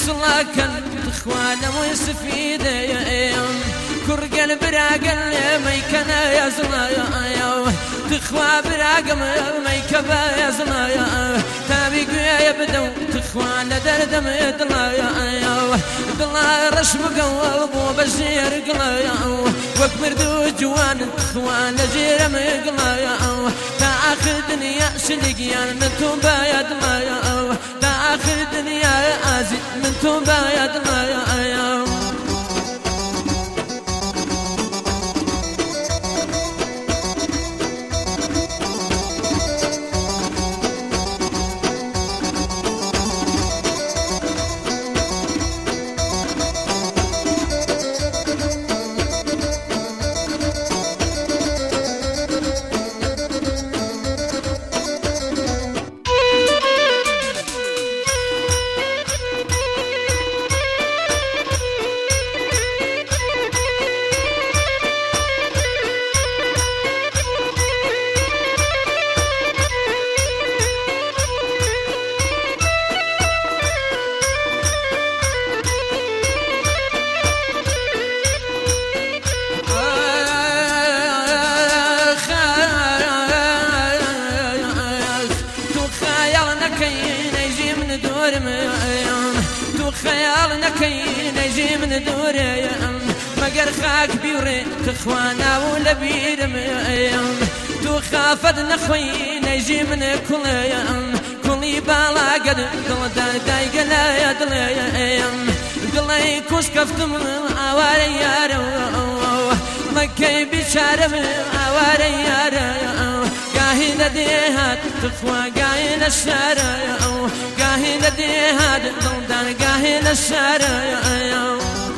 وصلك اخوانا ويستفيد كرقل براقل ما يكن يا زلايا تخوى براقل ما يكبا يا زلايا تابيق يبدو تخوانا دردم يدلايا دلا رشم قوابو بشير قلايا واكبر دو جوان تخوانا جيرم قلايا تاخر دنيا شلقيان من توبا يا دلايا تاخر دنيا ازي من توبا يا دلايا تو خيالنا كين يجي من دوري مقر خاك بيوري تخوانا ولا بيرم تو خافدنا خوين يجي من كل بالا قد دل دايق لا يدلي دلي كوس كفتم عواري يارو مكي بشارم عواري يارو قاهي نديهات تخوى قاهي نشارة قاهي نديهات دلدان قاهي نشارة